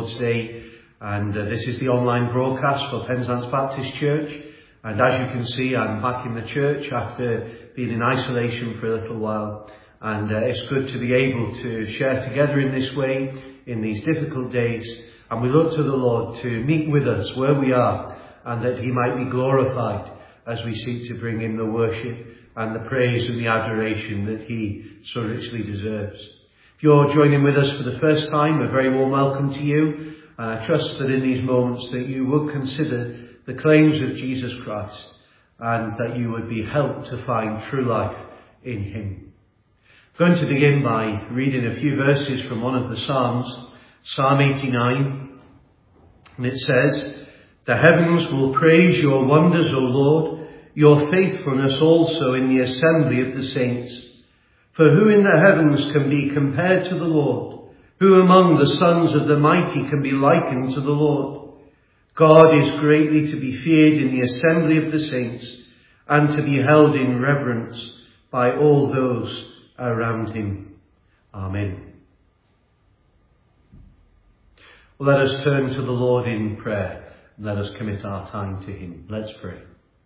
Lord's Day, and this is the online broadcast for Penzance Baptist Church. And as you can see, I'm back in the church after being in isolation for a little while, and it's good to be able to share together in this way in these difficult days. And we look to the Lord to meet with us where we are, and that he might be glorified as we seek to bring him the worship and the praise and the adoration that he so richly deserves. If you're joining with us for the first time, a very warm welcome to you. And I trust that in these moments that you will consider the claims of Jesus Christ, and that you would be helped to find true life in him. I'm going to begin by reading a few verses from one of the Psalms, Psalm 89. And it says, "The heavens will praise your wonders, O Lord, your faithfulness also in the assembly of the saints. For who in the heavens can be compared to the Lord? Who among the sons of the mighty can be likened to the Lord? God is greatly to be feared in the assembly of the saints, and to be held in reverence by all those around him." Amen. Well, let us turn to the Lord in prayer, and let us commit our time to him. Let's pray.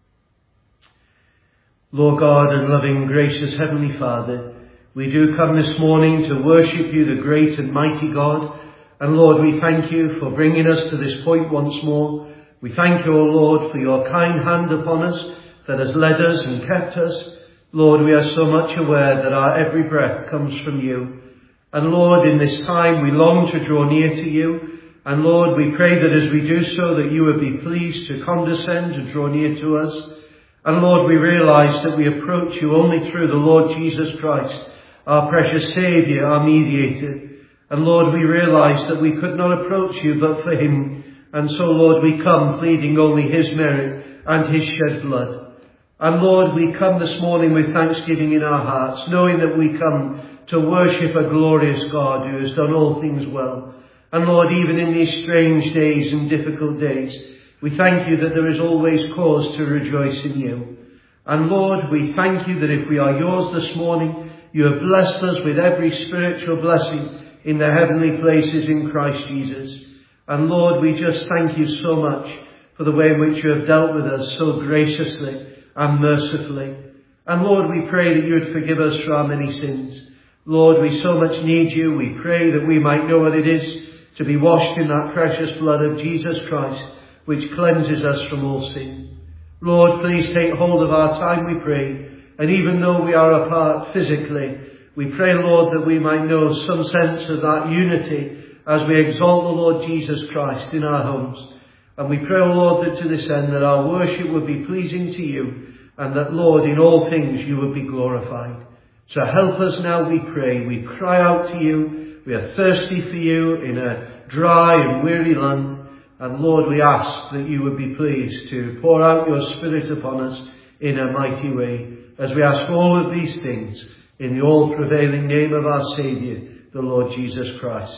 Lord God and loving, gracious Heavenly Father, we do come this morning to worship you, the great and mighty God. And Lord, we thank you for bringing us to this point once more. We thank you, O Lord, for your kind hand upon us that has led us and kept us. Lord, we are so much aware that our every breath comes from you. And Lord, in this time we long to draw near to you. And Lord, we pray that as we do so, that you would be pleased to condescend to draw near to us. And Lord, we realize that we approach you only through the Lord Jesus Christ, our precious Saviour, our mediator. And Lord, we realize that we could not approach you but for him. And so, Lord, we come pleading only his merit and his shed blood. And Lord, we come this morning with thanksgiving in our hearts, knowing that we come to worship a glorious God who has done all things well. And Lord, even in these strange days and difficult days, we thank you that there is always cause to rejoice in you. And Lord, we thank you that if we are yours this morning, you have blessed us with every spiritual blessing in the heavenly places in Christ Jesus. And Lord, we just thank you so much for the way in which you have dealt with us so graciously and mercifully. And Lord, we pray that you would forgive us for our many sins. Lord, we so much need you. We pray that we might know what it is to be washed in that precious blood of Jesus Christ, which cleanses us from all sin. Lord, please take hold of our time, we pray. And even though we are apart physically, we pray, Lord, that we might know some sense of that unity as we exalt the Lord Jesus Christ in our homes. And we pray, Lord, that to this end that our worship would be pleasing to you, and that, Lord, in all things you would be glorified. So help us now, we pray. We cry out to you. We are thirsty for you in a dry and weary land. And Lord, we ask that you would be pleased to pour out your Spirit upon us in a mighty way, as we ask all of these things in the all-prevailing name of our Saviour, the Lord Jesus Christ.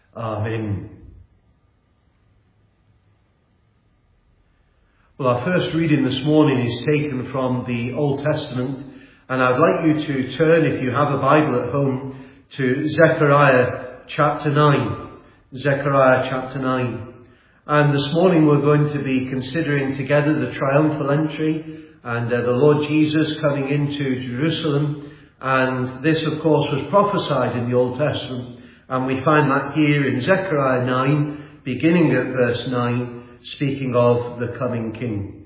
Amen. Well, our first reading this morning is taken from the Old Testament, and I'd like you to turn, if you have a Bible at home, to Zechariah chapter 9. Zechariah chapter 9. And this morning we're going to be considering together the triumphal entry and the Lord Jesus coming into Jerusalem. And this, of course, was prophesied in the Old Testament. And we find that here in Zechariah 9, beginning at verse 9, speaking of the coming King.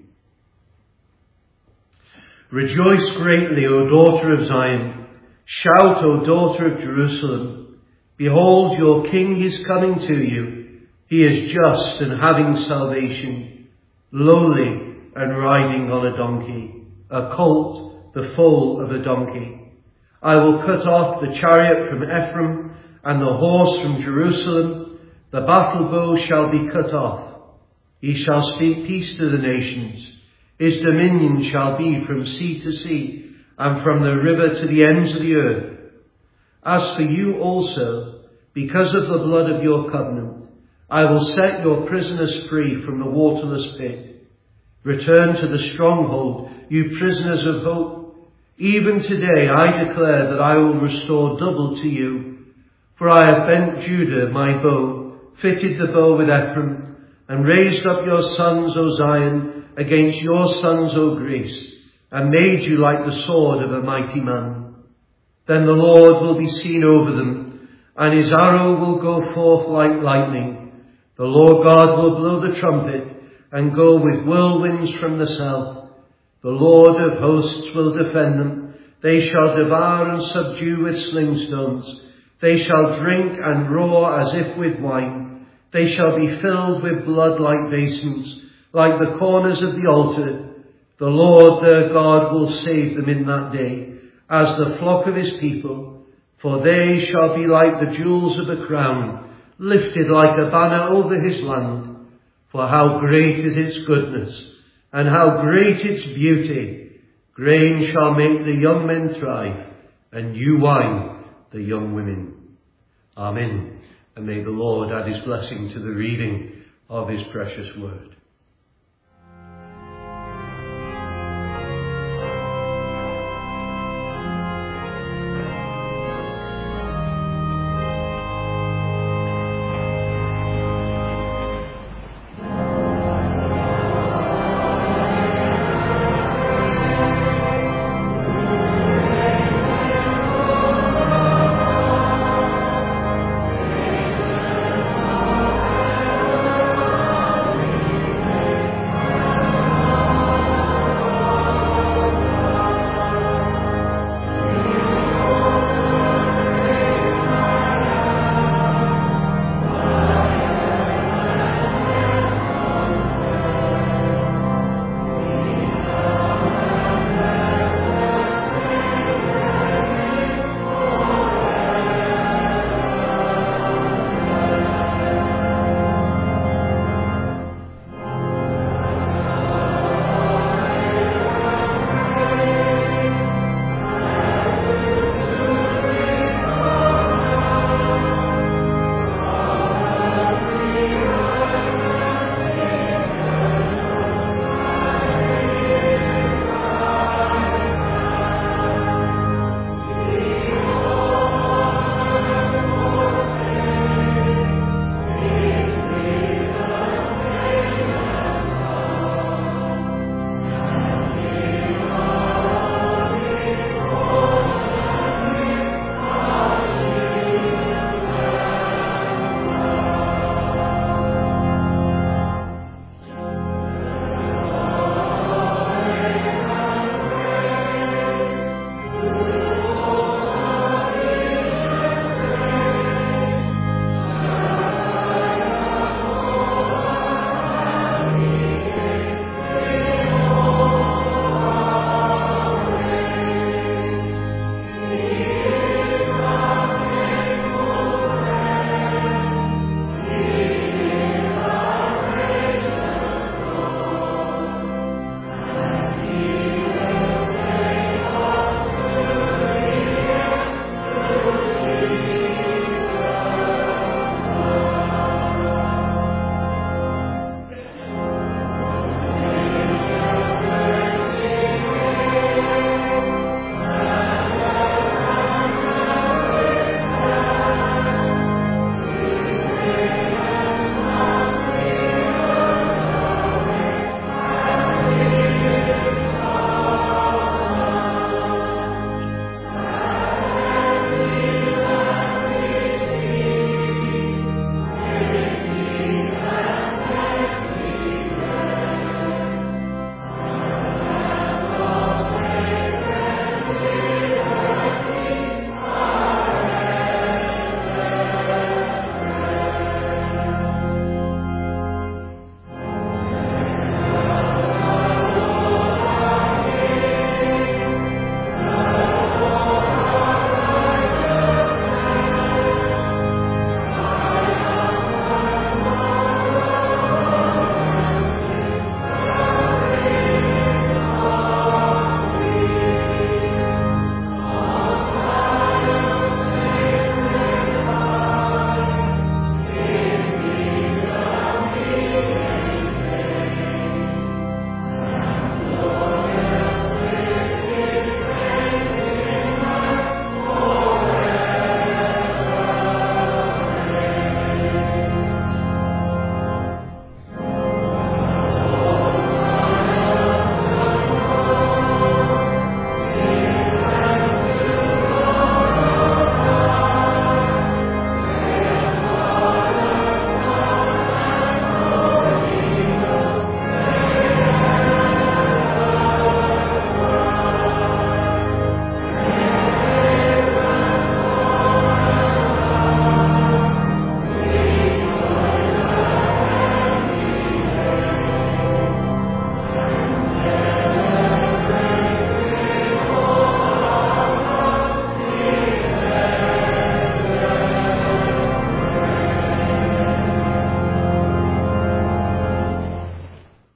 "Rejoice greatly, O daughter of Zion. Shout, O daughter of Jerusalem. Behold, your King is coming to you. He is just and having salvation, lowly and riding on a donkey, a colt, the foal of a donkey. I will cut off the chariot from Ephraim and the horse from Jerusalem. The battle bow shall be cut off. He shall speak peace to the nations. His dominion shall be from sea to sea, and from the river to the ends of the earth. As for you also, because of the blood of your covenant, I will set your prisoners free from the waterless pit. Return to the stronghold, you prisoners of hope. Even today I declare that I will restore double to you. For I have bent Judah my bow fitted the bow with Ephraim, and raised up your sons, O Zion, against your sons, O Greece, and made you like the sword of a mighty man. Then the Lord will be seen over them, and his arrow will go forth like lightning. The Lord God will blow the trumpet, and go with whirlwinds from the south. The Lord of hosts will defend them. They shall devour and subdue with slingstones. They shall drink and roar as if with wine. They shall be filled with blood like basins, like the corners of the altar. The Lord their God will save them in that day, as the flock of his people. For they shall be like the jewels of a crown, lifted like a banner over his land. For how great is its goodness, and how great its beauty! Grain shall make the young men thrive, and new wine the young women. Amen. And may the Lord add his blessing to the reading of his precious word.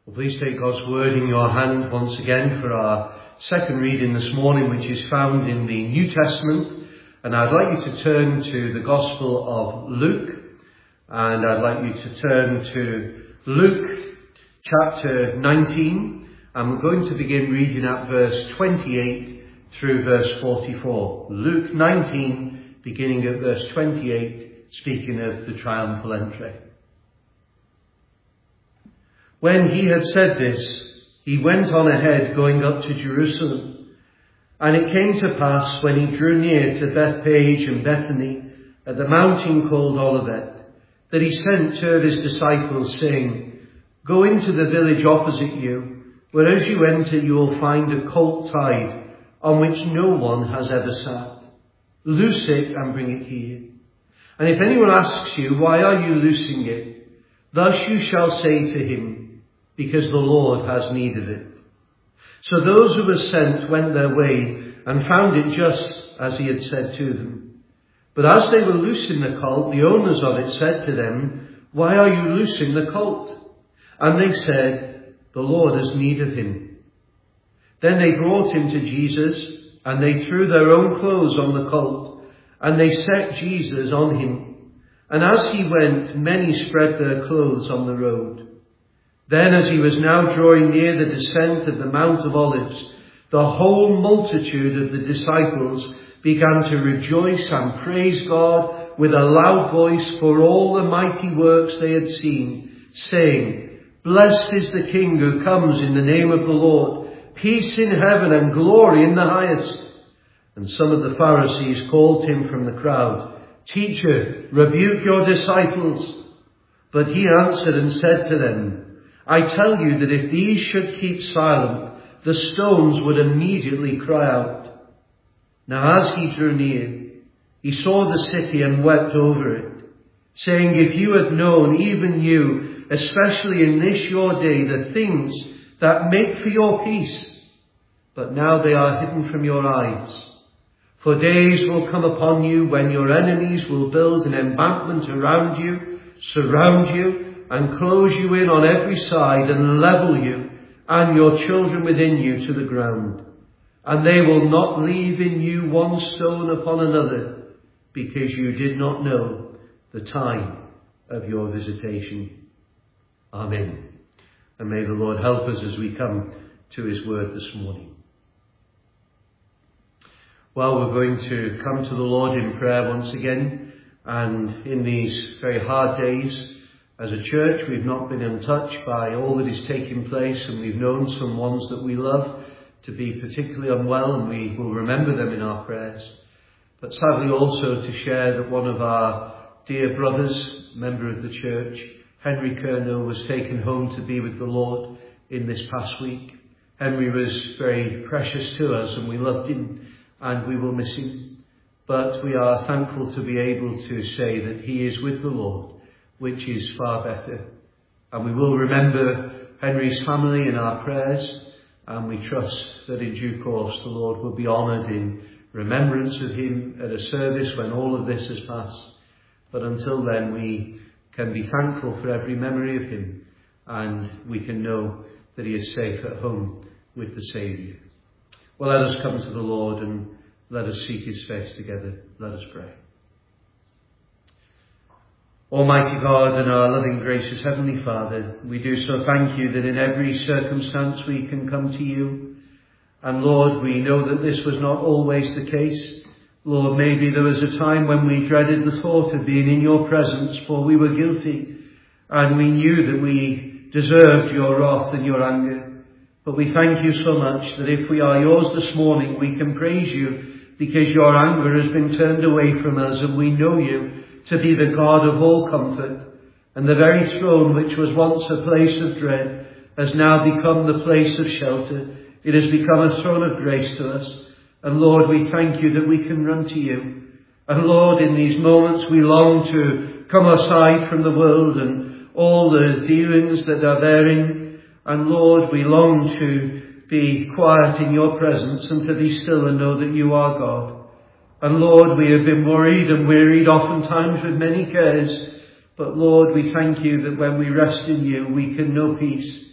Well, please take God's word in your hand once again for our second reading this morning, which is found in the New Testament. And I'd like you to turn to the Gospel of Luke. And I'd like you to turn to Luke chapter 19. And we're going to begin reading at verse 28 through verse 44. Luke 19, beginning at verse 28, speaking of the triumphal entry. When he had said this, he went on ahead, going up to Jerusalem. And it came to pass, when he drew near to Bethphage and Bethany, at the mountain called Olivet, that he sent 2 of his disciples, saying, Go into the village opposite you, where as you enter you will find a colt tied, on which no one has ever sat. Loose it and bring it here. And if anyone asks you, Why are you loosing it? Thus you shall say to him, Because the Lord has need of it. So those who were sent went their way and found it just as he had said to them. But as they were loosing the colt, the owners of it said to them, Why are you loosing the colt? And they said, The Lord has need of him. Then they brought him to Jesus, and they threw their own clothes on the colt, and they set Jesus on him. And as he went, many spread their clothes on the road. Then as he was now drawing near the descent of the Mount of Olives, the whole multitude of the disciples began to rejoice and praise God with a loud voice for all the mighty works they had seen, saying, Blessed is the King who comes in the name of the Lord, peace in heaven and glory in the highest. And some of the Pharisees called him from the crowd, Teacher, rebuke your disciples. But he answered and said to them, I tell you that if these should keep silent, the stones would immediately cry out. Now as he drew near, he saw the city and wept over it, saying, If you had known, even you, especially in this your day, the things that make for your peace, but now they are hidden from your eyes. For days will come upon you when your enemies will build an embankment around you, surround you, and close you in on every side, and level you and your children within you to the ground. And they will not leave in you one stone upon another, because you did not know the time of your visitation. Amen. And may the Lord help us as we come to his word this morning. Well, we're going to come to the Lord in prayer once again, and in these very hard days, as a church, we've not been untouched by all that is taking place, and we've known some ones that we love to be particularly unwell, and we will remember them in our prayers. But sadly also to share that one of our dear brothers, member of the church, Henry Kernow, was taken home to be with the Lord in this past week. Henry was very precious to us, and we loved him, and we will miss him. But we are thankful to be able to say that he is with the Lord, which is far better. And we will remember Henry's family in our prayers, and we trust that in due course the Lord will be honoured in remembrance of him at a service when all of this has passed. But until then, we can be thankful for every memory of him, and we can know that he is safe at home with the Saviour. Well, let us come to the Lord and let us seek his face together. Let us pray. Almighty God and our loving, gracious Heavenly Father, we do so thank you that in every circumstance we can come to you. And Lord, we know that this was not always the case. Lord, maybe there was a time when we dreaded the thought of being in your presence, for we were guilty, and we knew that we deserved your wrath and your anger. But we thank you so much that if we are yours this morning, we can praise you, because your anger has been turned away from us, and we know you to be the God of all comfort, and the very throne which was once a place of dread has now become the place of shelter. It has become a throne of grace to us. And Lord, we thank you that we can run to you. And Lord, in these moments we long to come aside from the world and all the dealings that are therein. And Lord, we long to be quiet in your presence and to be still and know that you are God. And Lord, we have been worried and wearied oftentimes with many cares. But Lord, we thank you that when we rest in you, we can know peace,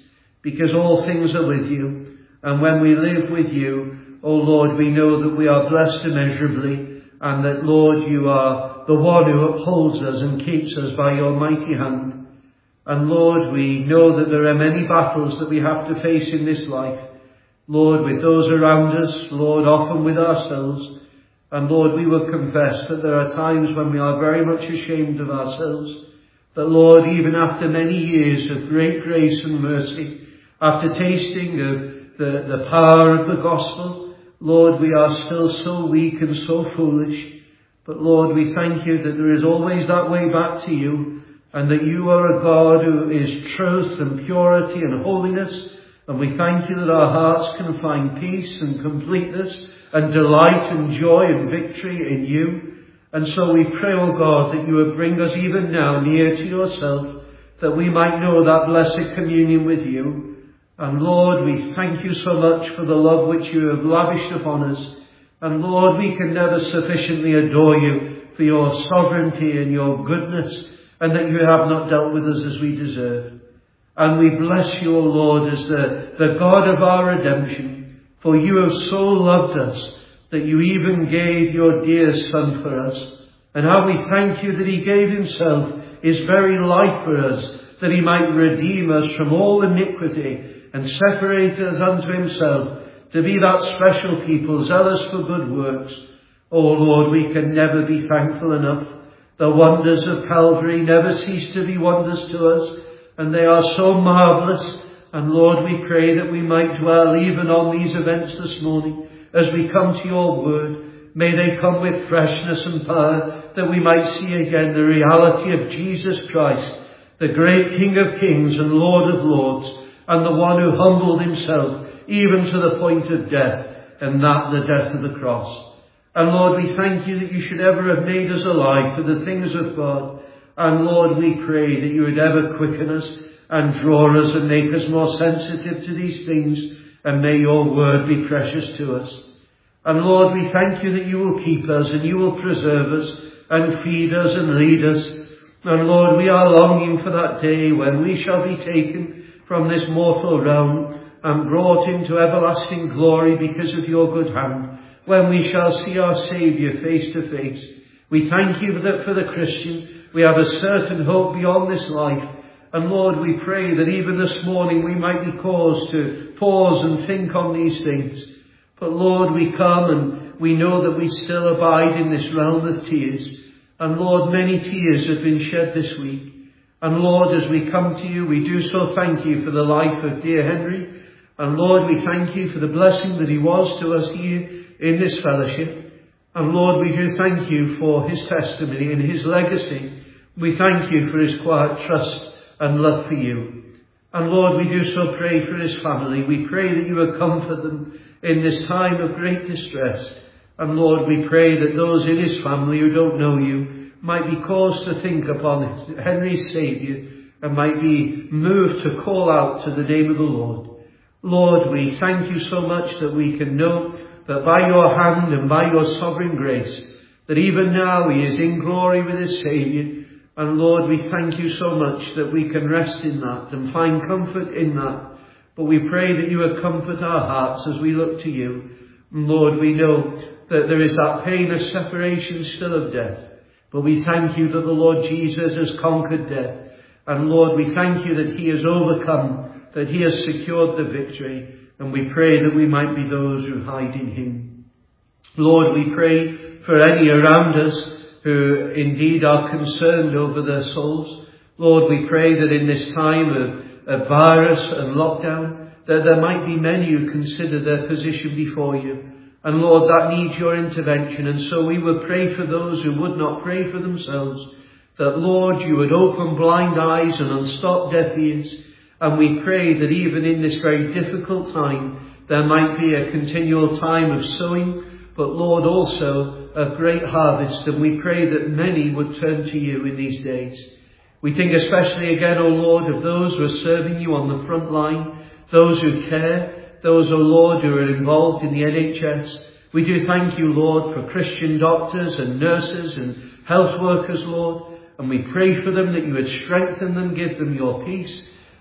because all things are with you. And when we live with you, O Lord, we know that we are blessed immeasurably, and that, Lord, you are the one who upholds us and keeps us by your mighty hand. And Lord, we know that there are many battles that we have to face in this life. Lord, with those around us, Lord, often with ourselves. And Lord, we will confess that there are times when we are very much ashamed of ourselves. That, Lord, even after many years of great grace and mercy, after tasting of the power of the gospel, Lord, we are still so weak and so foolish. But Lord, we thank you that there is always that way back to you, and that you are a God who is truth and purity and holiness. And we thank you that our hearts can find peace and completeness and delight and joy and victory in you. And so we pray, O God, that you would bring us even now near to yourself, that we might know that blessed communion with you. And Lord, we thank you so much for the love which you have lavished upon us. And Lord, we can never sufficiently adore you for your sovereignty and your goodness, and that you have not dealt with us as we deserve. And we bless you, O Lord, as the God of our redemption, for you have so loved us that you even gave your dear Son for us. And how we thank you that he gave himself, his very life for us, that he might redeem us from all iniquity and separate us unto himself, to be that special people, zealous for good works. O Lord, we can never be thankful enough. The wonders of Calvary never cease to be wonders to us, and they are so marvellous. And Lord, we pray that we might dwell even on these events this morning as we come to your word. May they come with freshness and power, that we might see again the reality of Jesus Christ, the great King of kings and Lord of lords, and the one who humbled himself even to the point of death, and that the death of the cross. And Lord, we thank you that you should ever have made us alive to the things of God. And Lord, we pray that you would ever quicken us and draw us and make us more sensitive to these things, and may your word be precious to us. And Lord, we thank you that you will keep us and you will preserve us and feed us and lead us. And Lord, we are longing for that day when we shall be taken from this mortal realm and brought into everlasting glory because of your good hand, when we shall see our Saviour face to face. We thank you that for the Christian we have a certain hope beyond this life. And Lord, we pray that even this morning we might be caused to pause and think on these things. But Lord, we come and we know that we still abide in this realm of tears. And Lord, many tears have been shed this week. And Lord, as we come to you, we do so thank you for the life of dear Henry. And Lord, we thank you for the blessing that he was to us here in this fellowship. And Lord, we do thank you for his testimony and his legacy. We thank you for his quiet trust and love for you. And Lord, we do so pray for his family. We pray that you will comfort them in this time of great distress. And Lord, we pray that those in his family who don't know you might be caused to think upon Henry's Saviour, and might be moved to call out to the name of the Lord. Lord, we thank you so much that we can know that by your hand and by your sovereign grace, that even now he is in glory with his Saviour. And Lord, we thank you so much that we can rest in that and find comfort in that. But we pray that you would comfort our hearts as we look to you. And Lord, we know that there is that pain of separation still of death. But we thank you that the Lord Jesus has conquered death. And Lord, we thank you that he has overcome, that he has secured the victory. And we pray that we might be those who hide in him. Lord, we pray for any around us who indeed are concerned over their souls. Lord, we pray that in this time of virus and lockdown, that there might be many who consider their position before you. And Lord, that needs your intervention. And so we will pray for those who would not pray for themselves, that Lord, you would open blind eyes and unstop deaf ears. And we pray that even in this very difficult time, there might be a continual time of sowing, but Lord, also a great harvest. And we pray that many would turn to you in these days. We think especially again, O Lord, of those who are serving you on the front line, those who care, those, O Lord, who are involved in the NHS. We do thank you, Lord, for Christian doctors and nurses and health workers, Lord. And we pray for them that you would strengthen them, give them your peace.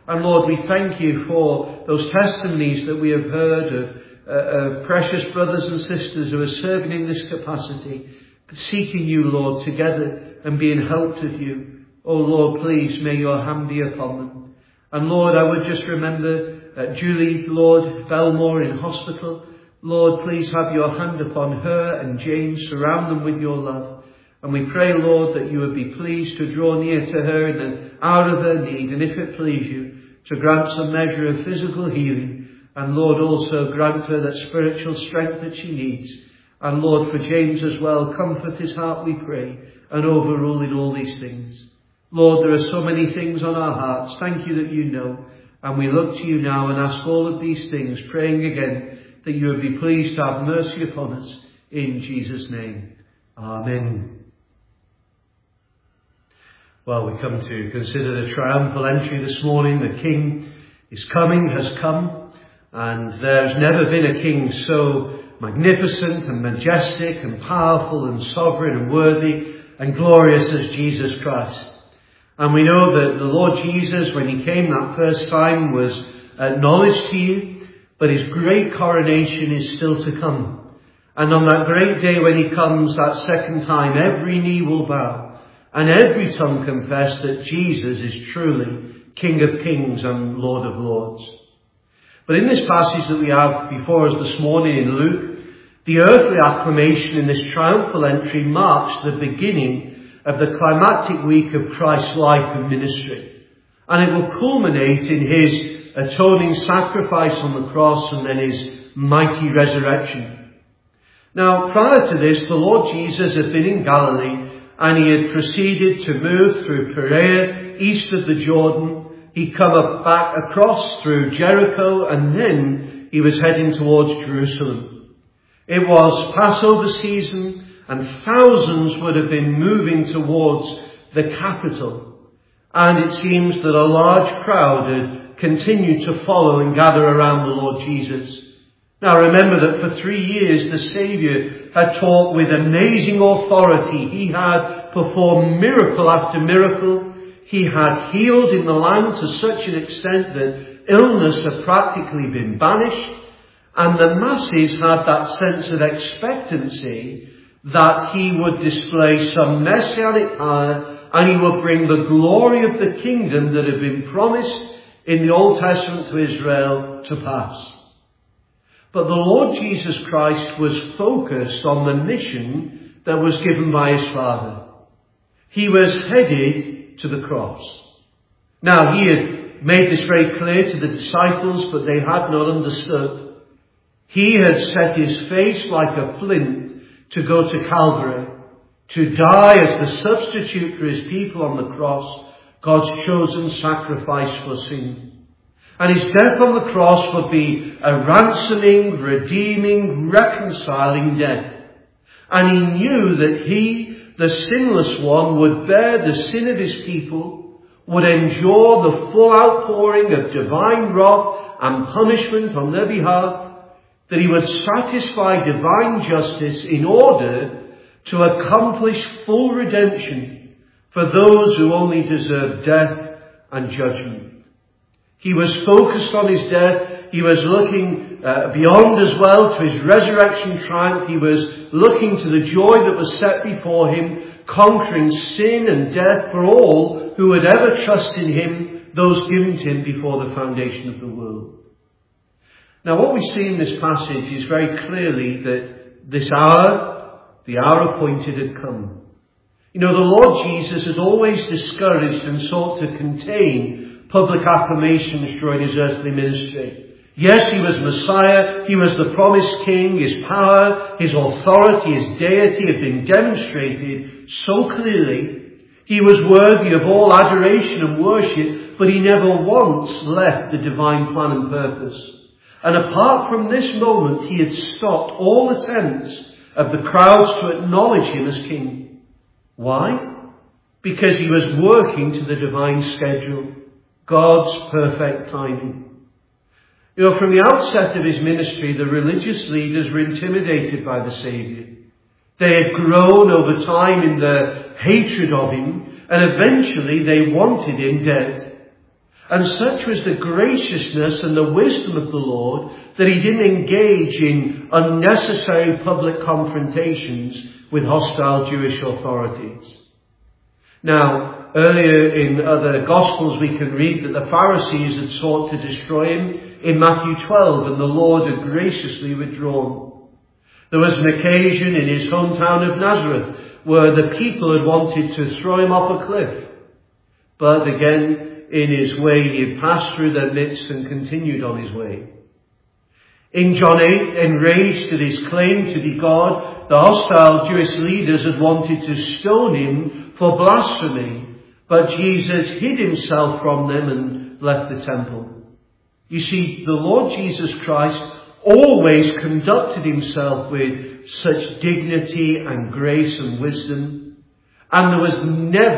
And Lord, we thank you for those testimonies that we have heard of precious brothers and sisters who are serving in this capacity, seeking you, Lord, together and being helped of you. Oh Lord, please, may your hand be upon them. And Lord, I would just remember Julie, Lord, Belmore in hospital. Lord, please have your hand upon her and James, surround them with your love. And we pray, Lord, that you would be pleased to draw near to her in the hour of her need, and if it please you, to grant some measure of physical healing. And Lord, also grant her that spiritual strength that she needs. And Lord, for James as well, comfort his heart, we pray, and overrule in all these things. Lord, there are so many things on our hearts. Thank you that you know. And we look to you now and ask all of these things, praying again that you would be pleased to have mercy upon us. In Jesus' name. Amen. Well, we come to consider the triumphal entry this morning. The King is coming, has come, and there's never been a king so magnificent and majestic and powerful and sovereign and worthy and glorious as Jesus Christ. And we know that the Lord Jesus, when he came that first time, was acknowledged to you, but his great coronation is still to come. And on that great day when he comes that second time, every knee will bow and every tongue confess that Jesus is truly King of Kings and Lord of Lords. But in this passage that we have before us this morning in Luke, the earthly acclamation in this triumphal entry marks the beginning of the climactic week of Christ's life and ministry. And it will culminate in his atoning sacrifice on the cross and then his mighty resurrection. Now, prior to this, the Lord Jesus had been in Galilee, and he had proceeded to move through Perea, east of the Jordan. He'd come up back across through Jericho, and then he was heading towards Jerusalem. It was Passover season, and thousands would have been moving towards the capital. And it seems that a large crowd had continued to follow and gather around the Lord Jesus. Now remember that for 3 years the Saviour had taught with amazing authority. He had performed miracle after miracle. He had healed in the land to such an extent that illness had practically been banished. And the masses had that sense of expectancy that he would display some messianic power and he would bring the glory of the kingdom that had been promised in the Old Testament to Israel to pass. But the Lord Jesus Christ was focused on the mission that was given by his Father. He was headed to the cross. Now, he had made this very clear to the disciples, but they had not understood. He had set his face like a flint to go to Calvary, to die as the substitute for his people on the cross, God's chosen sacrifice for sin. And his death on the cross would be a ransoming, redeeming, reconciling death. And he knew that he, the sinless one, would bear the sin of his people, would endure the full outpouring of divine wrath and punishment on their behalf, that he would satisfy divine justice in order to accomplish full redemption for those who only deserve death and judgment. He was focused on his death. He was looking beyond as well to his resurrection triumph. He was looking to the joy that was set before him, conquering sin and death for all who would ever trust in him, those given to him before the foundation of the world. Now, what we see in this passage is very clearly that this hour, the hour appointed, had come. You know, the Lord Jesus has always discouraged and sought to contain public acclamations during his earthly ministry. Yes, he was Messiah. He was the promised King. His power, his authority, his deity had been demonstrated so clearly. He was worthy of all adoration and worship, but he never once left the divine plan and purpose. And apart from this moment, he had stopped all attempts of the crowds to acknowledge him as King. Why? Because he was working to the divine schedule. God's perfect timing. You know, from the outset of his ministry, the religious leaders were intimidated by the Saviour. They had grown over time in their hatred of him, and eventually they wanted him dead. And such was the graciousness and the wisdom of the Lord that he didn't engage in unnecessary public confrontations with hostile Jewish authorities. Now, earlier in other Gospels we can read that the Pharisees had sought to destroy him in Matthew 12, and the Lord had graciously withdrawn. There was an occasion in his hometown of Nazareth where the people had wanted to throw him off a cliff. But again, in his way, he had passed through their midst and continued on his way. In John 8, enraged at his claim to be God, the hostile Jewish leaders had wanted to stone him for blasphemy, but Jesus hid himself from them and left the temple. You see, the Lord Jesus Christ always conducted himself with such dignity and grace and wisdom, and there was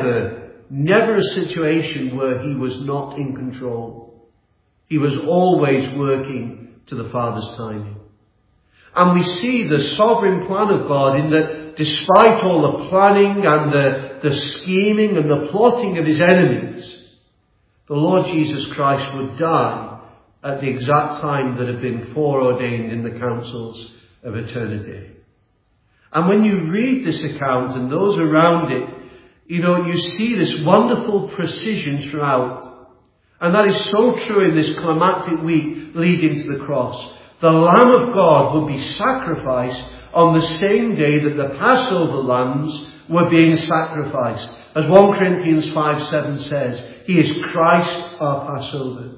never a situation where he was not in control. He was always working to the Father's timing. And we see the sovereign plan of God in that despite all the planning and the scheming and the plotting of his enemies, the Lord Jesus Christ would die at the exact time that had been foreordained in the councils of eternity. And when you read this account and those around it, you see this wonderful precision throughout. And that is so true in this climactic week leading to the cross. The Lamb of God will be sacrificed on the same day that the Passover lambs were being sacrificed. As 1 Corinthians 5:7 says, he is Christ our Passover.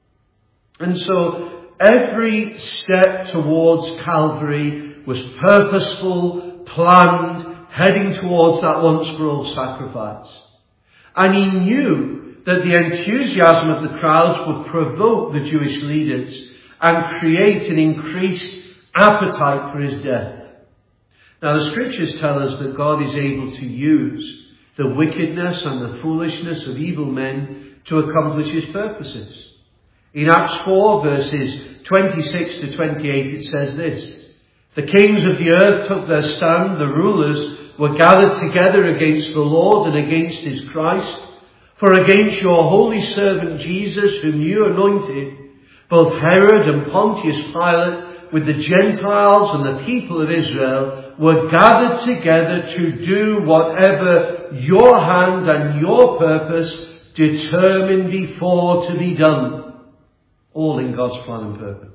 And so every step towards Calvary was purposeful, planned, heading towards that once-for-all sacrifice. And he knew that the enthusiasm of the crowds would provoke the Jewish leaders and create an increased appetite for his death. Now the scriptures tell us that God is able to use the wickedness and the foolishness of evil men to accomplish his purposes. In Acts 4 verses 26 to 28 it says this: the kings of the earth took their stand, the rulers were gathered together against the Lord and against his Christ. For against your holy servant Jesus, whom you anointed, both Herod and Pontius Pilate, with the Gentiles and the people of Israel, were gathered together to do whatever your hand and your purpose determined before to be done. All in God's plan and purpose.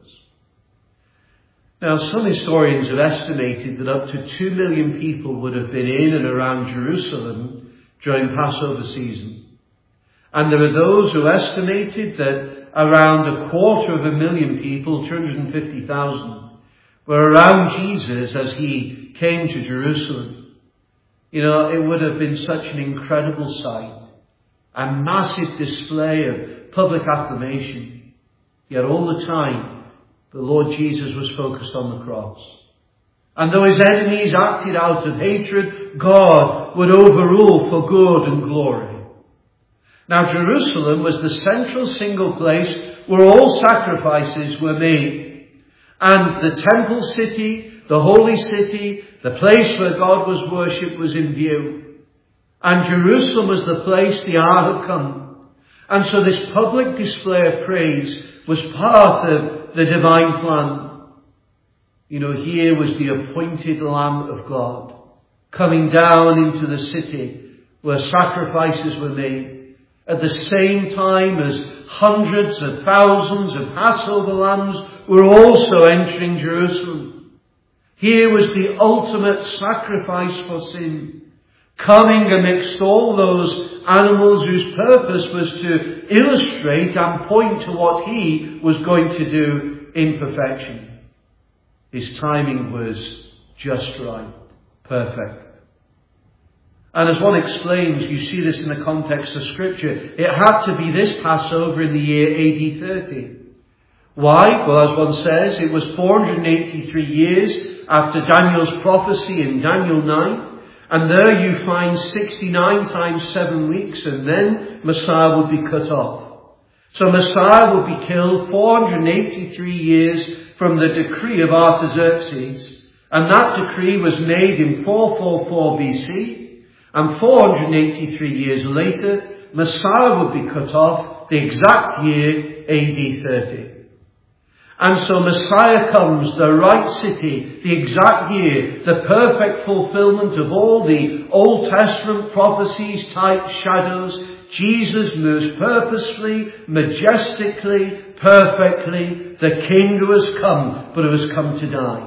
Now, some historians have estimated that up to 2 million people would have been in and around Jerusalem during Passover season. And there are those who estimated that around 250,000 people, 250,000, were around Jesus as he came to Jerusalem. It would have been such an incredible sight, a massive display of public acclamation. Yet all the time, the Lord Jesus was focused on the cross. And though his enemies acted out of hatred, God would overrule for good and glory. Now Jerusalem was the central single place where all sacrifices were made. And the temple city, the holy city, the place where God was worshipped was in view. And Jerusalem was the place the hour had come. And so this public display of praise was part of the divine plan. Here was the appointed Lamb of God coming down into the city where sacrifices were made. At the same time as hundreds of thousands of Passover lambs were also entering Jerusalem. Here was the ultimate sacrifice for sin, coming amidst all those animals whose purpose was to illustrate and point to what he was going to do in perfection. His timing was just right, perfect. And as one explains, you see this in the context of Scripture, it had to be this Passover in the year AD 30. Why? Well, as one says, it was 483 years after Daniel's prophecy in Daniel 9. And there you find 69 times 7 weeks, and then Messiah would be cut off. So Messiah would be killed 483 years from the decree of Artaxerxes. And that decree was made in 444 BC. And 483 years later, Messiah would be cut off, the exact year AD 30. And so Messiah comes, the right city, the exact year, the perfect fulfillment of all the Old Testament prophecies, types, shadows. Jesus moves purposefully, majestically, perfectly, the King who has come, but who has come to die.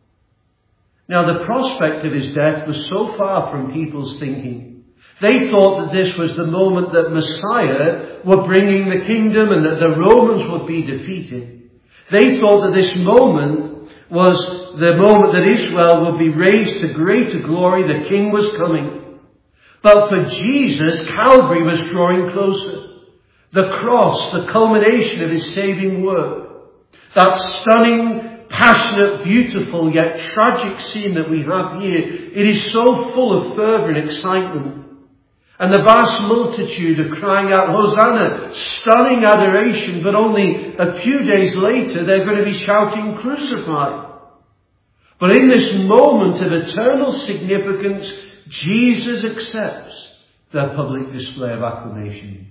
Now the prospect of his death was so far from people's thinking. They thought that this was the moment that Messiah were bringing the kingdom and that the Romans would be defeated. They thought that this moment was the moment that Israel would be raised to greater glory. The King was coming. But for Jesus, Calvary was drawing closer. The cross, the culmination of his saving work. That stunning, passionate, beautiful, yet tragic scene that we have here. It is so full of fervour and excitement. And the vast multitude are crying out, Hosanna, stunning adoration, but only a few days later they're going to be shouting, crucify. But in this moment of eternal significance, Jesus accepts their public display of acclamation.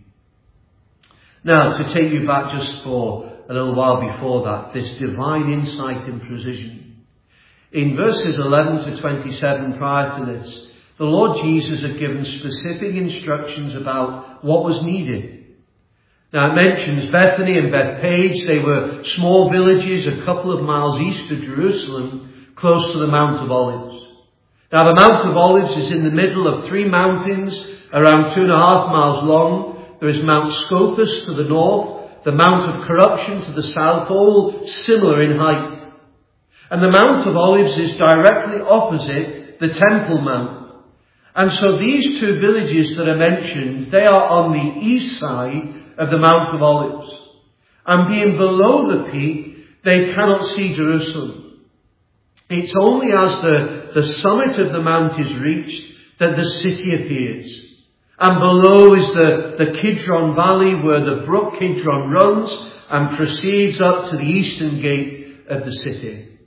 Now, to take you back just for a little while before that, this divine insight and precision. In verses 11 to 27 prior to this, the Lord Jesus had given specific instructions about what was needed. Now it mentions Bethany and Bethpage. They were small villages a couple of miles east of Jerusalem, close to the Mount of Olives. Now the Mount of Olives is in the middle of three mountains, around 2.5 miles long. There is Mount Scopus to the north, the Mount of Corruption to the south, all similar in height. And the Mount of Olives is directly opposite the Temple Mount. And so these two villages that are mentioned, they are on the east side of the Mount of Olives. And being below the peak, they cannot see Jerusalem. It's only as the summit of the mount is reached that the city appears. And below is the Kidron Valley, where the brook Kidron runs and proceeds up to the eastern gate of the city.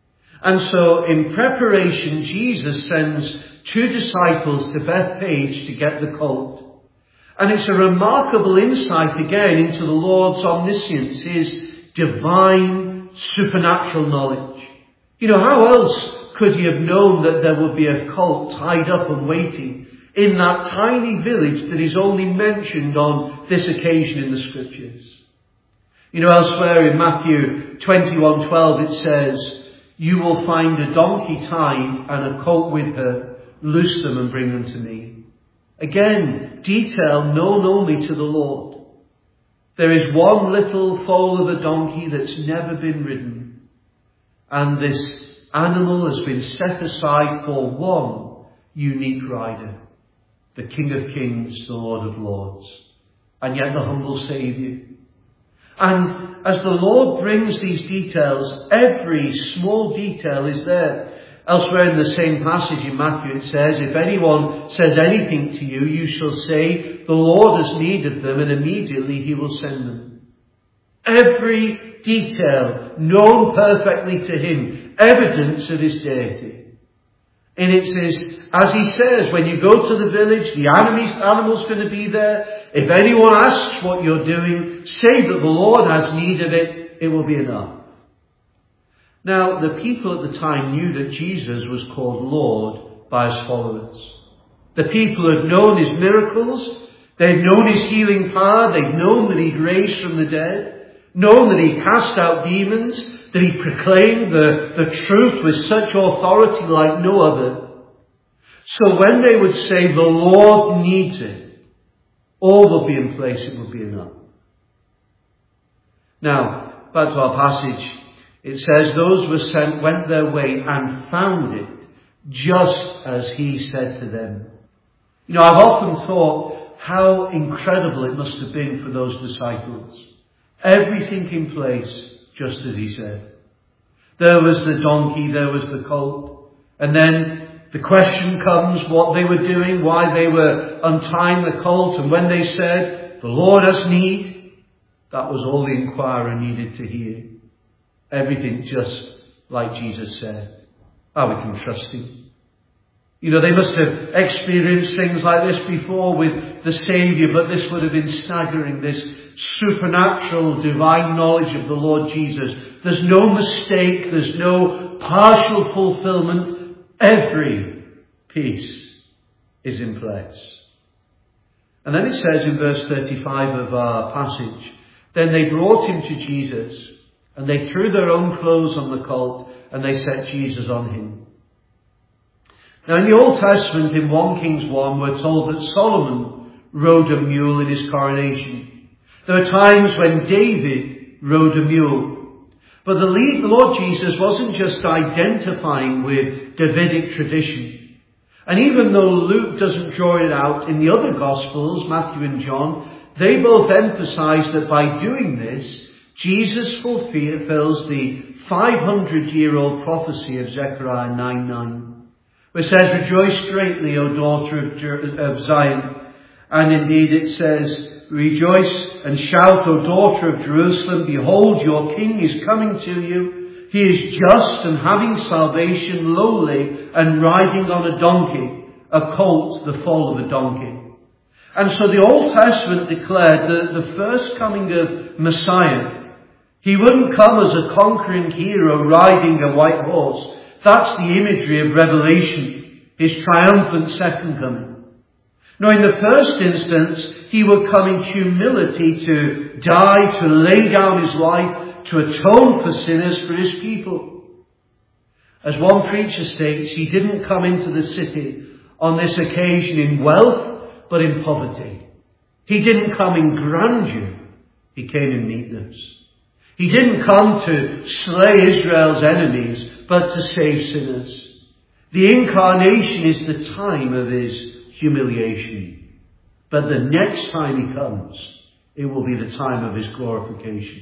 And so in preparation, Jesus sends 2 disciples to Bethpage to get the colt. And it's a remarkable insight again into the Lord's omniscience, his divine supernatural knowledge. You know, how else could he have known that there would be a colt tied up and waiting in that tiny village that is only mentioned on this occasion in the Scriptures? You know, elsewhere in Matthew 21:12 it says, "You will find a donkey tied and a colt with her. Loose them and bring them to me." Again, detail known only to the Lord. There is one little foal of a donkey that's never been ridden. And this animal has been set aside for one unique rider. The King of Kings, the Lord of Lords. And yet the humble Saviour. And as the Lord brings these details, every small detail is there. Elsewhere in the same passage in Matthew it says, "If anyone says anything to you, you shall say, the Lord has need of them, and immediately he will send them." Every detail known perfectly to him, evidence of his deity. And it says, as he says, when you go to the village, the animal's going to be there. If anyone asks what you're doing, say that the Lord has need of it, it will be enough. Now, the people at the time knew that Jesus was called Lord by his followers. The people had known his miracles. They'd known his healing power. They'd known that he'd raised from the dead. Known that he cast out demons. That he proclaimed the truth with such authority like no other. So when they would say, the Lord needs it, all will be in place, it will be enough. Now, back to our passage. It says, those who were sent went their way and found it just as he said to them. You know, I've often thought how incredible it must have been for those disciples. Everything in place just as he said. There was the donkey, there was the colt. And then the question comes what they were doing, why they were untying the colt. And when they said, the Lord has need, that was all the inquirer needed to hear. Everything just like Jesus said. Oh, we can trust him. You know, they must have experienced things like this before with the Saviour, but this would have been staggering, this supernatural divine knowledge of the Lord Jesus. There's no mistake, there's no partial fulfillment. Every piece is in place. And then it says in verse 35 of our passage, then they brought him to Jesus, and they threw their own clothes on the colt, and they set Jesus on him. Now in the Old Testament, in 1 Kings 1, we're told that Solomon rode a mule in his coronation. There are times when David rode a mule. But the Lord Jesus wasn't just identifying with Davidic tradition. And even though Luke doesn't draw it out, in the other Gospels, Matthew and John, they both emphasize that by doing this, Jesus fulfills the 500-year-old prophecy of Zechariah 9:9, where it says, rejoice greatly, O daughter of Zion. And indeed it says, rejoice and shout, O daughter of Jerusalem, behold, your king is coming to you. He is just and having salvation, lowly and riding on a donkey, a colt, the foal of a donkey. And so the Old Testament declared that the first coming of Messiah, he wouldn't come as a conquering hero riding a white horse. That's the imagery of Revelation, his triumphant second coming. No, in the first instance, he would come in humility to die, to lay down his life, to atone for sinners, for his people. As one preacher states, he didn't come into the city on this occasion in wealth, but in poverty. He didn't come in grandeur, he came in meekness. He didn't come to slay Israel's enemies, but to save sinners. The incarnation is the time of his humiliation. But the next time he comes, it will be the time of his glorification.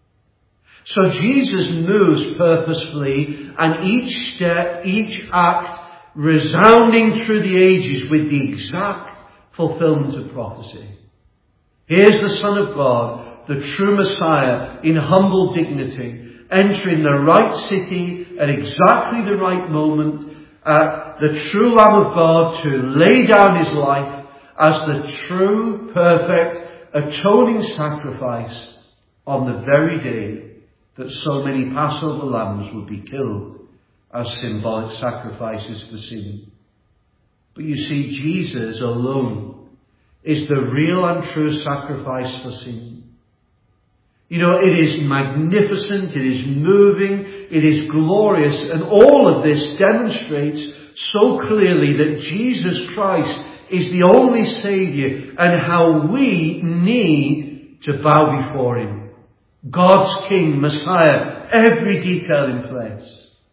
So Jesus moves purposefully, and each step, each act, resounding through the ages with the exact fulfillment of prophecy. Here's the Son of God, the true Messiah, in humble dignity, entering the right city at exactly the right moment, the true Lamb of God to lay down his life as the true, perfect, atoning sacrifice on the very day that so many Passover lambs would be killed as symbolic sacrifices for sin. But you see, Jesus alone is the real and true sacrifice for sin. You know, it is magnificent, it is moving, it is glorious, and all of this demonstrates so clearly that Jesus Christ is the only Saviour and how we need to bow before him. God's King, Messiah, every detail in place.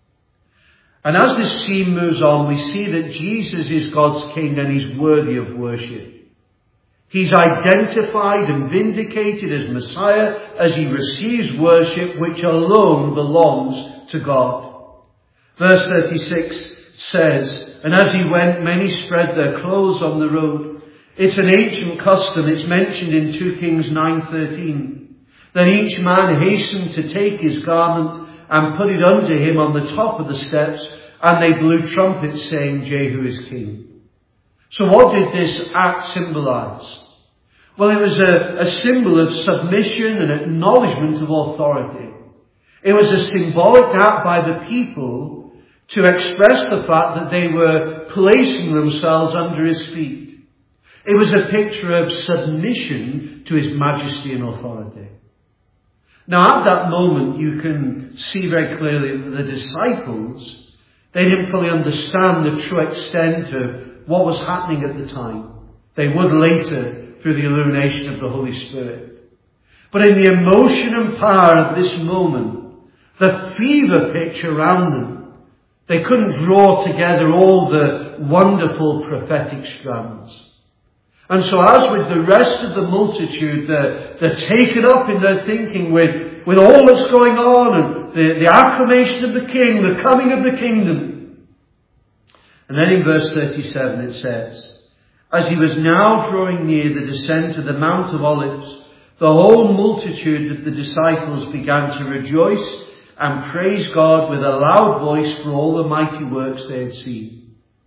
And as this scene moves on, we see that Jesus is God's King and he's worthy of worship. He's identified and vindicated as Messiah as he receives worship which alone belongs to God. Verse 36 says, and as he went, many spread their clothes on the road. It's an ancient custom. It's mentioned in 2 Kings 9:13. Then each man hastened to take his garment and put it under him on the top of the steps, and they blew trumpets saying, Jehu is king. So what did this act symbolize? Well, it was a symbol of submission and acknowledgement of authority. It was a symbolic act by the people to express the fact that they were placing themselves under his feet. It was a picture of submission to his majesty and authority. Now, at that moment, you can see very clearly that the disciples, they didn't fully understand the true extent of what was happening at the time. They would later through the illumination of the Holy Spirit. But in the emotion and power of this moment, the fever pitch around them, they couldn't draw together all the wonderful prophetic strands. And so as with the rest of the multitude, they're taken up in their thinking with all that's going on and the acclamation of the king, the coming of the kingdom. And then in verse 37 it says, as he was now drawing near the descent of the Mount of Olives, the whole multitude of the disciples began to rejoice and praise God with a loud voice for all the mighty works they had seen.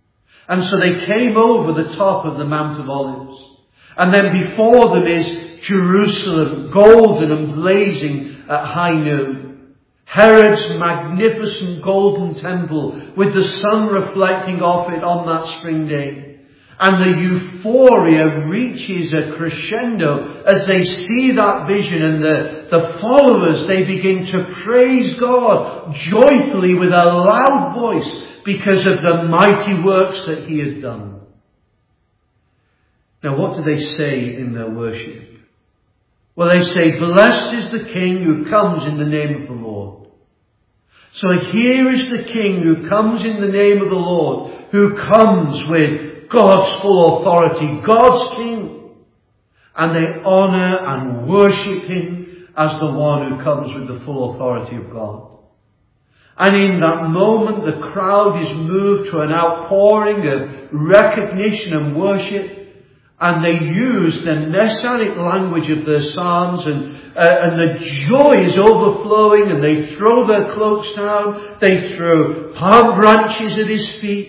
And so they came over the top of the Mount of Olives. And then before them is Jerusalem, golden and blazing at high noon. Herod's magnificent golden temple with the sun reflecting off it on that spring day. And the euphoria reaches a crescendo as they see that vision, and the followers, they begin to praise God joyfully with a loud voice because of the mighty works that he had done. Now, what do they say in their worship? Well, they say, "Blessed is the King who comes in the name of the Lord." So here is the King who comes in the name of the Lord, who comes with God's full authority, God's King. And they honour and worship him as the one who comes with the full authority of God. And in that moment, the crowd is moved to an outpouring of recognition and worship. And they use the messianic language of their psalms, and the joy is overflowing, and they throw their cloaks down, they throw palm branches at his feet.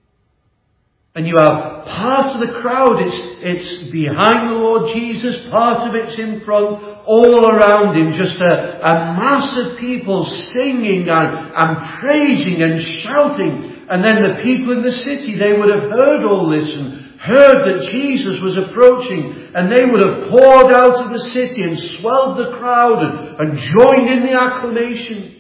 And you have part of the crowd, it's behind the Lord Jesus, part of it's in front, all around him, just a mass of people singing and praising and shouting. And then the people in the city, they would have heard all this and heard that Jesus was approaching, and they would have poured out of the city and swelled the crowd and joined in the acclamation.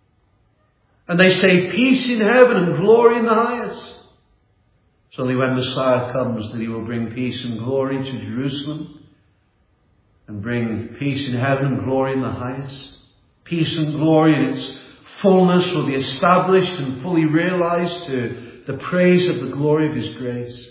And they say, "Peace in heaven and glory in the highest." It's only when Messiah comes that he will bring peace and glory to Jerusalem, and bring peace in heaven and glory in the highest. Peace and glory in its fullness will be established and fully realized to the praise of the glory of his grace.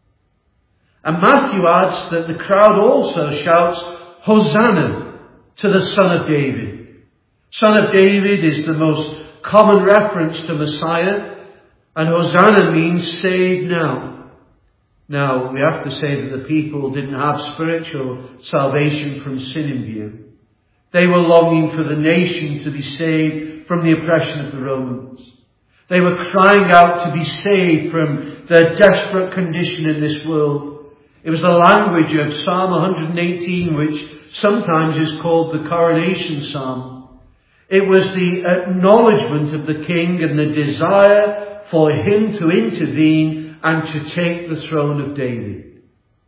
And Matthew adds that the crowd also shouts, "Hosanna to the Son of David." Son of David is the most common reference to Messiah, and Hosanna means save now. Now, we have to say that the people didn't have spiritual salvation from sin in view. They were longing for the nation to be saved from the oppression of the Romans. They were crying out to be saved from their desperate condition in this world. It was the language of Psalm 118, which sometimes is called the Coronation Psalm. It was the acknowledgement of the King and the desire for him to intervene and to take the throne of David.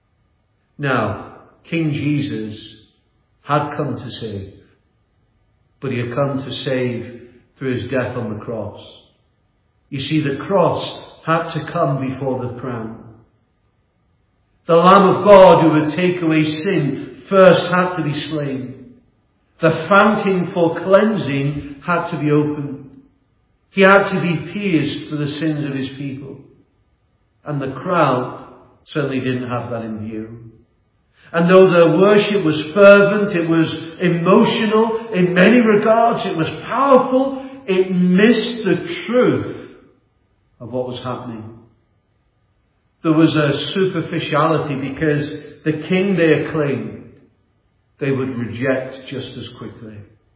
Now, King Jesus had come to save, but he had come to save through his death on the cross. You see, the cross had to come before the crown. The Lamb of God who would take away sin first had to be slain. The fountain for cleansing had to be opened. He had to be pierced for the sins of his people. And the crowd certainly didn't have that in view. And though their worship was fervent, it was emotional, in many regards it was powerful, it missed the truth of what was happening. There was a superficiality because the king they acclaimed, they would reject just as quickly.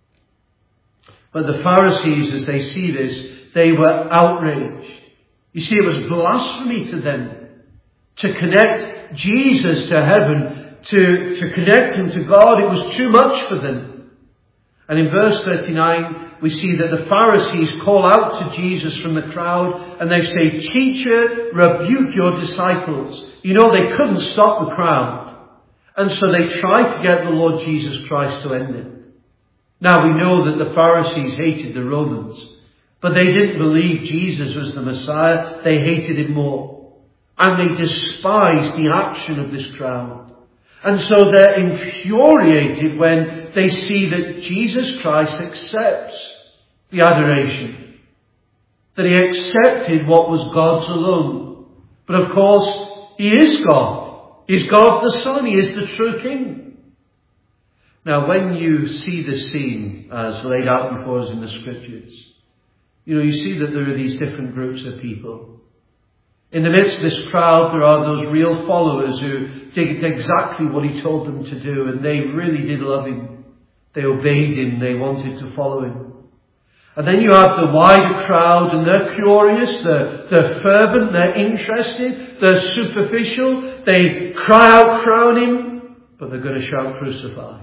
But the Pharisees, as they see this, they were outraged. You see, it was blasphemy to them to connect Jesus to heaven, to connect him to God. It was too much for them. And in verse 39, we see that the Pharisees call out to Jesus from the crowd and they say, "Teacher, rebuke your disciples." You know, they couldn't stop the crowd. And so they tried to get the Lord Jesus Christ to end it. Now we know that the Pharisees hated the Romans, but they didn't believe Jesus was the Messiah. They hated him more. And they despised the action of this crowd. And so they're infuriated when they see that Jesus Christ accepts the adoration. That he accepted what was God's alone. But of course, he is God. He's God the Son. He is the true King. Now, when you see this scene as laid out before us in the Scriptures, you see that there are these different groups of people. In the midst of this crowd, there are those real followers who did exactly what he told them to do, and they really did love him. They obeyed him. They wanted to follow him. And then you have the wider crowd, and they're curious, they're fervent, they're interested, they're superficial, they cry out, crown him, but they're going to shout, crucify.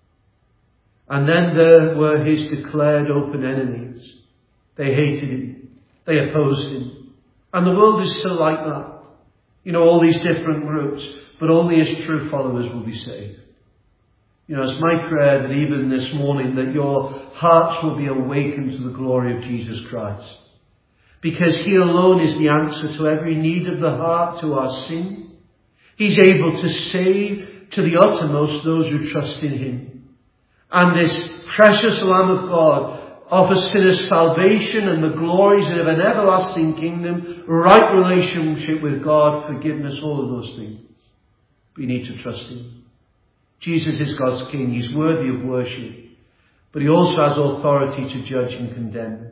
And then there were his declared open enemies. They hated him, they opposed him. And the world is still like that. You know, all these different groups, but only his true followers will be saved. You know, it's my prayer that even this morning that your hearts will be awakened to the glory of Jesus Christ. Because he alone is the answer to every need of the heart, to our sin. He's able to save to the uttermost those who trust in him. And this precious Lamb of God offers sinners salvation and the glories of an everlasting kingdom, right relationship with God, forgiveness, all of those things. We need to trust him. Jesus is God's King. He's worthy of worship. But he also has authority to judge and condemn.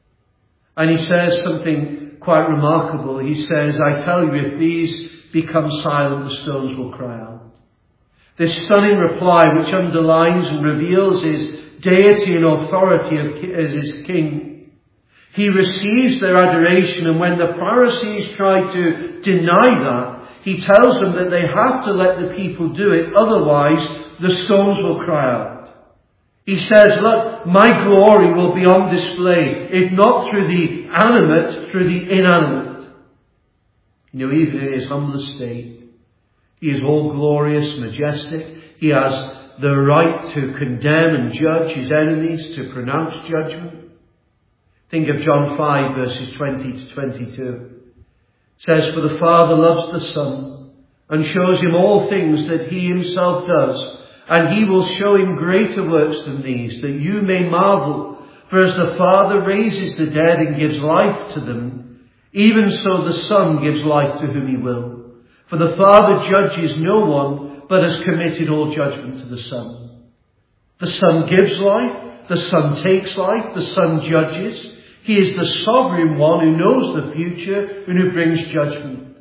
And he says something quite remarkable. He says, I tell you, if these become silent, the stones will cry out. This stunning reply, which underlines and reveals his deity and authority as his king. He receives their adoration, and when the Pharisees try to deny that, he tells them that they have to let the people do it, otherwise the stones will cry out. He says, look, my glory will be on display, if not through the animate, through the inanimate. You know, even in his humble state, he is all glorious, majestic. He has the right to condemn and judge his enemies, to pronounce judgment. Think of John 5, verses 20 to 22. It says, for the Father loves the Son, and shows him all things that he himself does, and he will show him greater works than these, that you may marvel. For as the Father raises the dead and gives life to them, even so the Son gives life to whom he will. For the Father judges no one, but has committed all judgment to the Son. The Son gives life, the Son takes life, the Son judges. He is the sovereign one who knows the future and who brings judgment.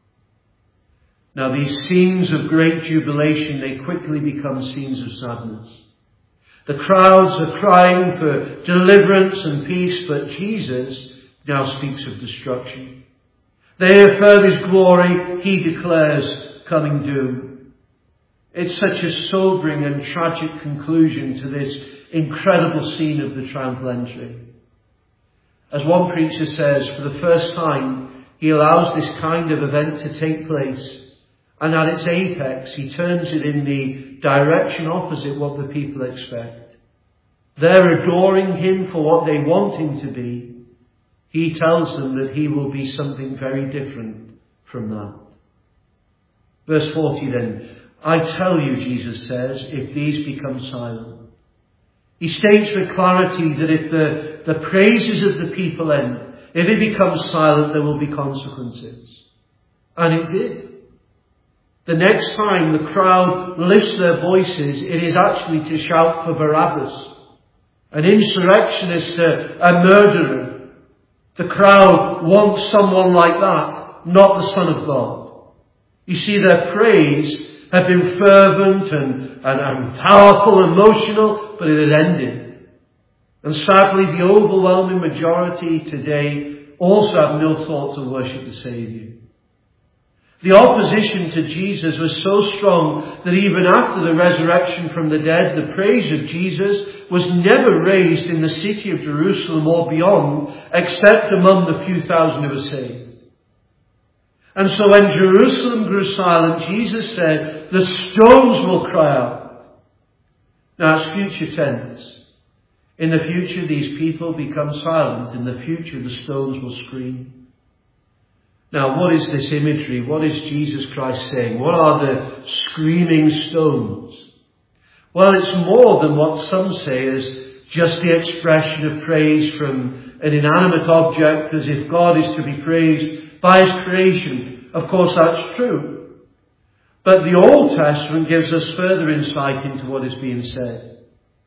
Now these scenes of great jubilation, they quickly become scenes of sadness. The crowds are crying for deliverance and peace, but Jesus now speaks of destruction. They affirm his glory, he declares coming doom. It's such a sobering and tragic conclusion to this incredible scene of the triumphal entry. As one preacher says, for the first time, he allows this kind of event to take place, and at its apex, he turns it in the direction opposite what the people expect. They're adoring him for what they want him to be. He tells them that he will be something very different from that. Verse 40 then, I tell you, Jesus says, if these become silent. He states with clarity that if the praises of the people end, if it becomes silent, there will be consequences. And it did. The next time the crowd lifts their voices, it is actually to shout for Barabbas, an insurrectionist, a murderer. The crowd wants someone like that, not the Son of God. You see, their praise had been fervent and powerful, emotional, but it had ended. And sadly, the overwhelming majority today also have no thought to worship the Saviour. The opposition to Jesus was so strong that even after the resurrection from the dead, the praise of Jesus was never raised in the city of Jerusalem or beyond, except among the few thousand who were saved. And so when Jerusalem grew silent, Jesus said, the stones will cry out. Now it's future tense. In the future, these people become silent. In the future, the stones will scream. Now, what is this imagery? What is Jesus Christ saying? What are the screaming stones? Well, it's more than what some say is just the expression of praise from an inanimate object, as if God is to be praised by his creation. Of course, that's true. But the Old Testament gives us further insight into what is being said.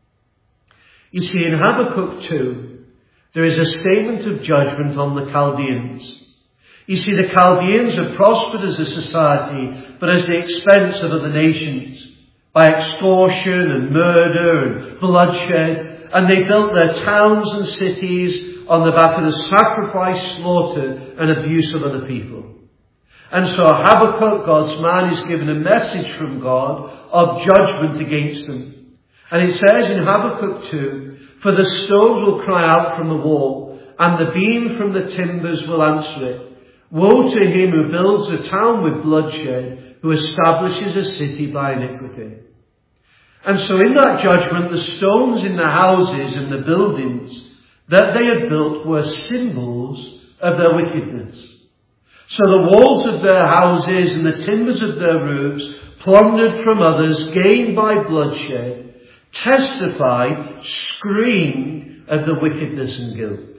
You see, in Habakkuk 2, there is a statement of judgment on the Chaldeans. You see, the Chaldeans have prospered as a society, but at the expense of other nations, by extortion and murder and bloodshed, and they built their towns and cities on the back of the sacrifice, slaughter and abuse of other people. And so Habakkuk, God's man, is given a message from God of judgment against them. And it says in Habakkuk 2, "For the stones will cry out from the wall, and the beam from the timbers will answer it. Woe to him who builds a town with bloodshed, who establishes a city by iniquity." And so in that judgment, the stones in the houses and the buildings that they had built were symbols of their wickedness. So the walls of their houses and the timbers of their roofs, plundered from others, gained by bloodshed, testified, screamed of the wickedness and guilt.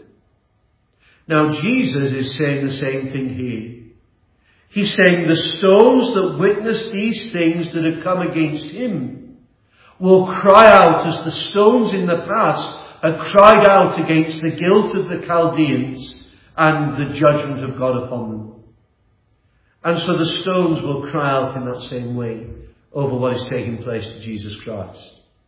Now Jesus is saying the same thing here. He's saying the stones that witness these things that have come against him will cry out as the stones in the past had cried out against the guilt of the Chaldeans and the judgment of God upon them. And so the stones will cry out in that same way over what is taking place to Jesus Christ.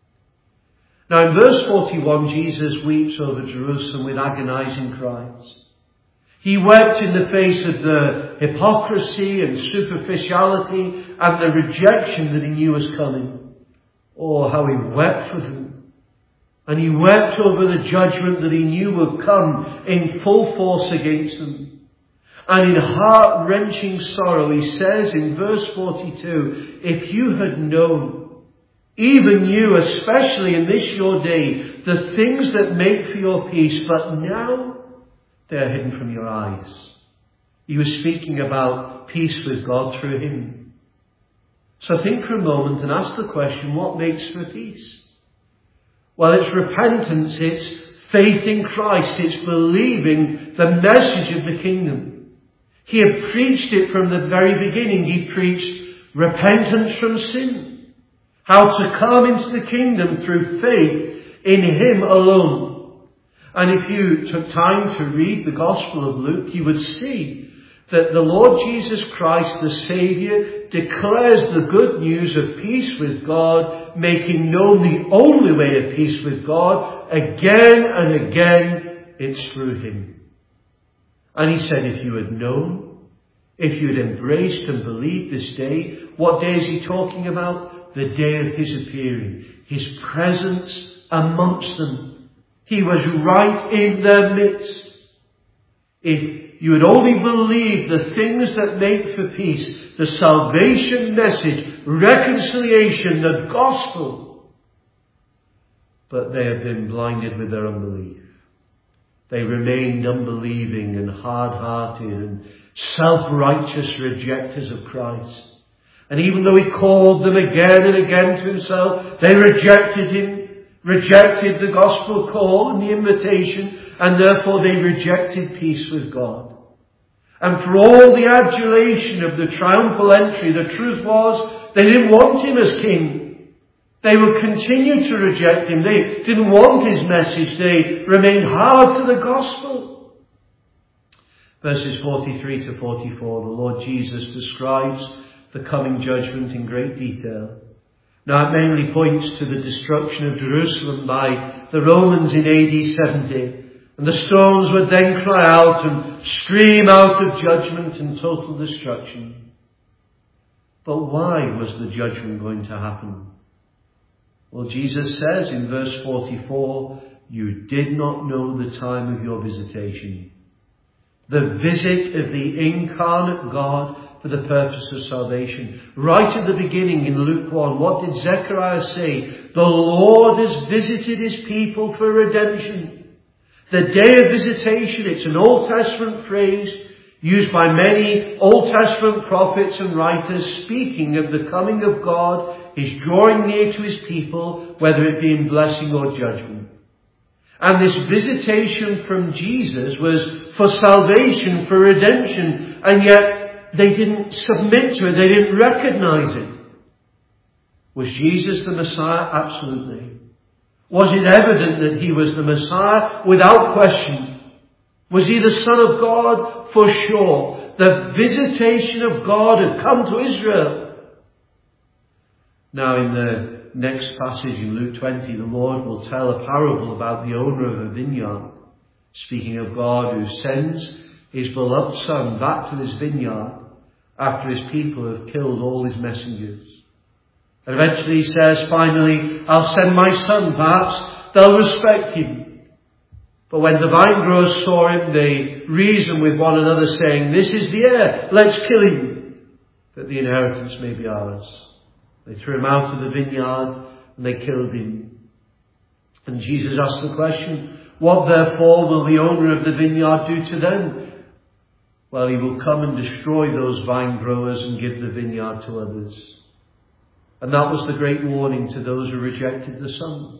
Now in verse 41, Jesus weeps over Jerusalem with agonizing cries. He wept in the face of the hypocrisy and superficiality and the rejection that he knew was coming. Oh, how he wept for them. And he wept over the judgment that he knew would come in full force against them. And in heart-wrenching sorrow, he says in verse 42, "If you had known, even you, especially in this your day, the things that make for your peace, but now they are hidden from your eyes." He was speaking about peace with God through him. So think for a moment and ask the question, what makes for peace? Well, it's repentance, it's faith in Christ, it's believing the message of the kingdom. He had preached it from the very beginning. He preached repentance from sin. How to come into the kingdom through faith in him alone. And if you took time to read the Gospel of Luke, you would see that the Lord Jesus Christ, the Saviour, declares the good news of peace with God, making known the only way of peace with God. Again and again, it's through him. And he said, if you had known, if you had embraced and believed this day, what day is he talking about? The day of his appearing, his presence amongst them. He was right in their midst. If you had only believed the things that make for peace, the salvation message, reconciliation, the gospel, but they have been blinded with their unbelief. They remained unbelieving and hard-hearted and self-righteous rejectors of Christ. And even though he called them again and again to himself, they rejected him, rejected the gospel call and the invitation, and therefore they rejected peace with God. And for all the adulation of the triumphal entry, the truth was they didn't want him as king. They would continue to reject him. They didn't want his message. They remained hard to the gospel. Verses 43 to 44, the Lord Jesus describes the coming judgment in great detail. Now it mainly points to the destruction of Jerusalem by the Romans in AD 70. And the stones would then cry out and scream out of judgment and total destruction. But why was the judgment going to happen? Well, Jesus says in verse 44, you did not know the time of your visitation. The visit of the incarnate God for the purpose of salvation. Right at the beginning in Luke 1, what did Zechariah say? The Lord has visited his people for redemption. The day of visitation, it's an Old Testament phrase used by many Old Testament prophets and writers speaking of the coming of God, his drawing near to his people, whether it be in blessing or judgment. And this visitation from Jesus was for salvation, for redemption, and yet they didn't submit to it, they didn't recognize it. Was Jesus the Messiah? Absolutely. Was it evident that he was the Messiah? Without question. Was he the Son of God? For sure. The visitation of God had come to Israel. Now in the next passage in Luke 20, the Lord will tell a parable about the owner of a vineyard, speaking of God who sends his beloved Son back to his vineyard after his people have killed all his messengers. And eventually he says, finally, I'll send my son, perhaps they'll respect him. But when the vine growers saw him, they reasoned with one another, saying, this is the heir, let's kill him, that the inheritance may be ours. They threw him out of the vineyard and they killed him. And Jesus asked the question, what therefore will the owner of the vineyard do to them? Well, he will come and destroy those vine growers and give the vineyard to others. And that was the great warning to those who rejected the Son.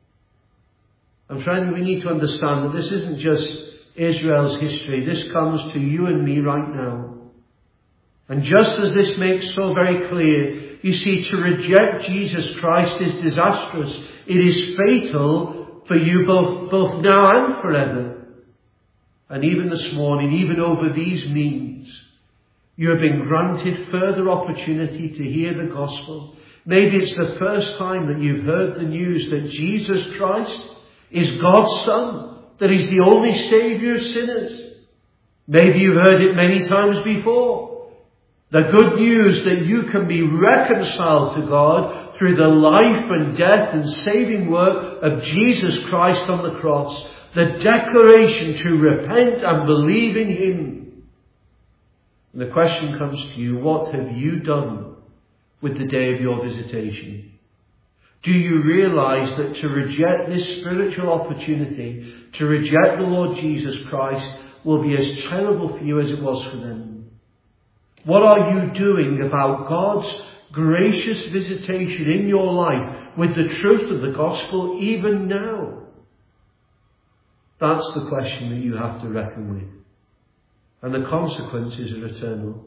And friend, we need to understand that this isn't just Israel's history. This comes to you and me right now. And just as this makes so very clear, you see, to reject Jesus Christ is disastrous. It is fatal for you both now and forever. And even this morning, even over these means, you have been granted further opportunity to hear the gospel. Maybe it's the first time that you've heard the news that Jesus Christ is God's Son, that He's the only Saviour of sinners. Maybe you've heard it many times before. The good news that you can be reconciled to God through the life and death and saving work of Jesus Christ on the cross. The declaration to repent and believe in Him. And the question comes to you, what have you done with the day of your visitation? Do you realize that to reject this spiritual opportunity, to reject the Lord Jesus Christ, will be as terrible for you as it was for them? What are you doing about God's gracious visitation in your life with the truth of the gospel even now? That's the question that you have to reckon with. And the consequences are eternal.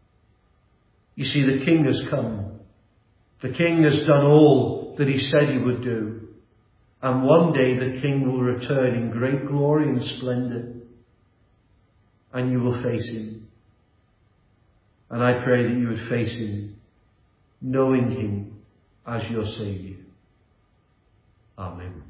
You see, the King has come. The King has done all that He said He would do. And one day the King will return in great glory and splendour. And you will face Him. And I pray that you would face Him, knowing Him as your Saviour. Amen.